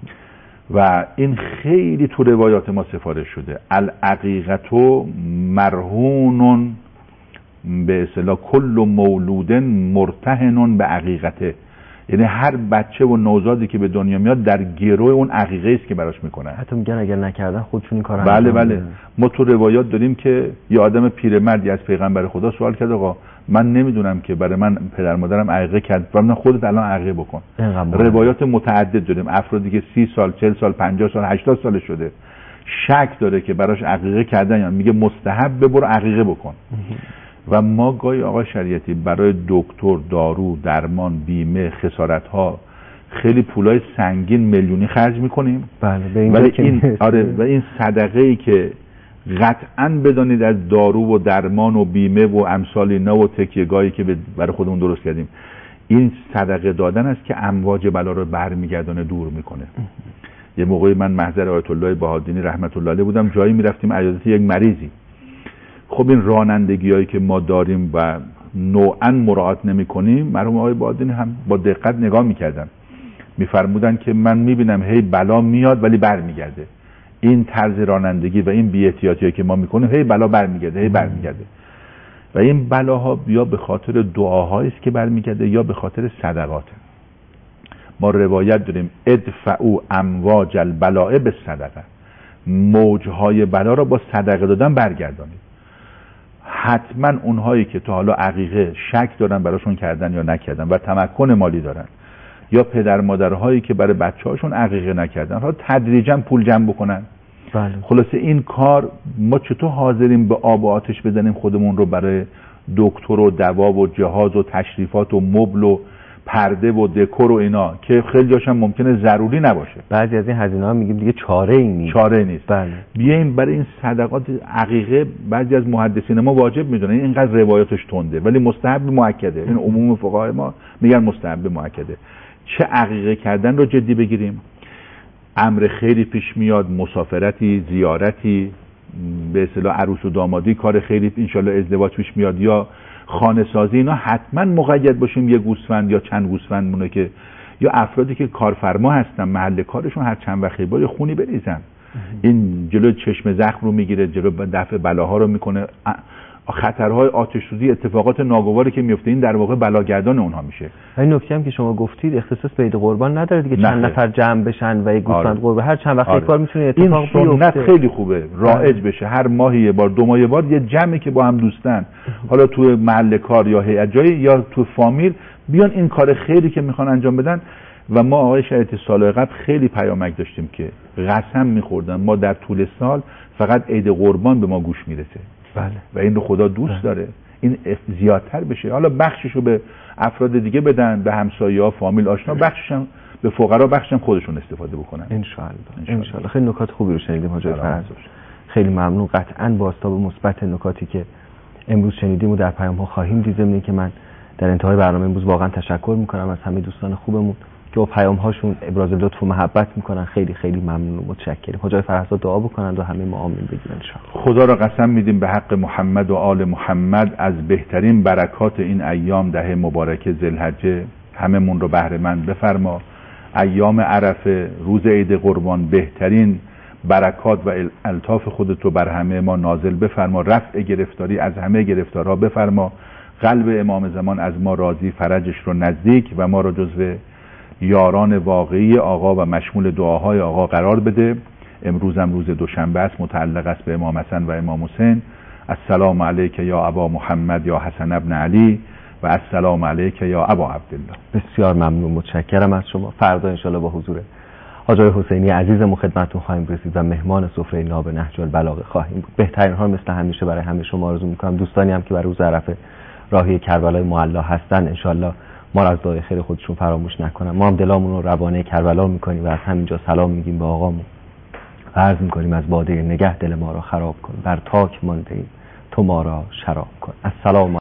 و این خیلی تو روایات ما سفارش شده. العقیقتو مرهون به اصطلاح کل مولود مرتهن به عقیقته، یعنی هر بچه و نوزادی که به دنیا میاد در گروه اون عقیقه است که براش میکنن. حتی میگن اگر نکردن خودشون این کارو بله انجام بله میدن. ما تو روایات داریم که یه آدم پیرمردی از پیغمبر خدا سوال کرد آقا من نمیدونم که برای من پدر مادرم عقیقه کرد، من خودت الان عقیقه بکن. روایات متعدد داریم، افرادی که سی سال، چهل سال، پنجاه سال، هشتاد سال شده شک داره که براش عقیقه کردن، یا میگه مستحب برو عقیقه بکن. و ما گاهی آقا شریعتی برای دکتر، دارو، درمان، بیمه، خسارت ها خیلی پولای سنگین میلیونی خرج میکنیم. بله به این ولی این آره و این صدقه ای که قطعاً بدانید از دارو و درمان و بیمه و امثال اینا و تکیه‌گاهی که برای خودمون درست کردیم، این صدقه دادن است که امواج بلا رو برمیگردانه، دور میکنه. یه موقعی من محضر آیت الله بهادینی رحمت الله علیه بودم، جایی میرفتیم عیادت یک مریضی. خب این رانندگیایی که ما داریم و نوعاً مراعات نمی‌کنیم، مرحوم آقای بهادینی هم با دقت نگاه می‌کردن، می‌فرمودن که من می‌بینم هی بلا میاد ولی برمیگرده. این طرز رانندگی و این بی‌احتیاطی که ما می‌کنیم هی بلا برمیگرده، هی برمیگرده. و این بلاها یا به خاطر دعاهایی است که برمیگرده یا به خاطر صدقات. ما روایت داریم ادفعوا امواج البلاء بالصدقه، موجهای بلا را با صدقه دادن برگردانید. حتما اونهایی که تا حالا عقیقه شک دارن براشون کردن یا نکردن و تمکن مالی دارن، یا پدر مادرهایی که برای بچه‌هاشون عقیقه نکردن، حالا تدریجا پول جمع بکنن. بله. خلاصه این کار ما چطور حاضریم به آب و آتش بزنیم خودمون رو برای دکتر و دوا و جهاز و تشریفات و مبل و پرده و دکور و اینا که خیلی جاشم ممکنه ضروری نباشه. بعضی از این هزینه‌ها میگیم دیگه چاره ای نیست. چاره نیست. بله. بیایم برای این صدقات عقیقه، بعضی از محدثین ما واجب میدونن، اینقدر روایاتش تنده ولی مستحب مؤکده. این عموم فقهای ما میگن مستحب مؤکده. چه عقیقه کردن رو جدی بگیریم، امر خیری پیش میاد، مسافرتی، زیارتی، به اصطلاح عروس و دامادی، کار خیری انشالله ازدواج پیش میاد، یا خانه سازی، اینا حتما مقید باشیم یه گوسفند یا چند گوسفند مونه، که یا افرادی که کارفرما هستن محل کارشون هر چند وقت با یه خونی بریزن. این جلو چشم زخم رو میگیره، جلو دفع بلاها رو میکنه، خطرهای آتش سوزی، اتفاقات ناگواری که میفته این در واقع بلاگردان اونها میشه. این نکته هم که شما گفتید اختصاص به عید قربان نداره دیگه، چند نخه. نفر جمع بشن و یک گوسفند آره. قربان هر چند وقت آره. یک بار میتونه اتفاق بیفته. این سنت خیلی خوبه رایج بشه، هر ماهی یه بار، دو ماه یه بار، یه جمعی که با هم دوستن، حالا تو محل کار یا هیئت جایی یا تو فامیل، بیان این کار خیری که میخوان انجام بدن. و ما آقای شریعتی سال قبل خیلی پیامک داشتیم که قسم میخوردن ما در طول سال فقط عید قربان به ما گوش میرسه. بله. و این رو خدا دوست بله. داره این زیادتر بشه، حالا بخششو به افراد دیگه بدن، به همسایه‌ها، فامیل، آشنا، بخششم به فقرا، بخششم خودشون استفاده بکنن ان شاء الله. ان شاء الله. خیلی نکات خوبی رو شنیدیم حاج فرز. خیلی ممنون. قطعاً بازتاب مثبت نکاتی که امروز شنیدیم و در پیام ها خواهیم دید. ضمن که من در انتهای برنامه امروز واقعا تشکر میکنم از همه دوستان خوبمون که با پیام هاشون ابراز لطف و محبت میکنن. خیلی خیلی ممنون و متشکریم. حاج فرهاد دعا بکنند و همه ما آمین بگیم ان شاء الله. خدا را قسم میدیم به حق محمد و آل محمد از بهترین برکات این ایام دهه مبارک ذوالحجه هممون رو بهره مند بفرما. ایام عرفه، روز عید قربان، بهترین برکات و الطاف خودت رو بر همه ما نازل بفرما. رفع گرفتاری از همه گرفتارها بفرما. قلب امام زمان از ما راضی، فرجش رو نزدیک و ما رو جزو یاران واقعی آقا و مشمول دعاهای آقا قرار بده. امروز هم روز دوشنبه است، متعلق است به امام حسن و امام حسین. السلام علیک یا ابا محمد یا حسن ابن علی و السلام علیک یا ابا عبدالله. بسیار ممنون، متشکرم از شما. فردا انشالله با حضور حاج حسینی عزیزمون خدمتتون خواهیم رسید و مهمان سفره ناب نهج البلاغه خواهیم بود. بهترین ها مثل همیشه برای همه شما آرزو میکنم. دوستانی هم که بر روز عرفه راهی کربلای معلا هستن انشالله ما را از دعای خیر خودشون فراموش نکنن. ما هم دلامون رو روانه کربلا میکنیم و از همینجا سلام میگیم به آقامون و عرض میکنیم از باده نگه دل ما را خراب کن، بر تاک مانده ایم تو ما را شراب کن. السلام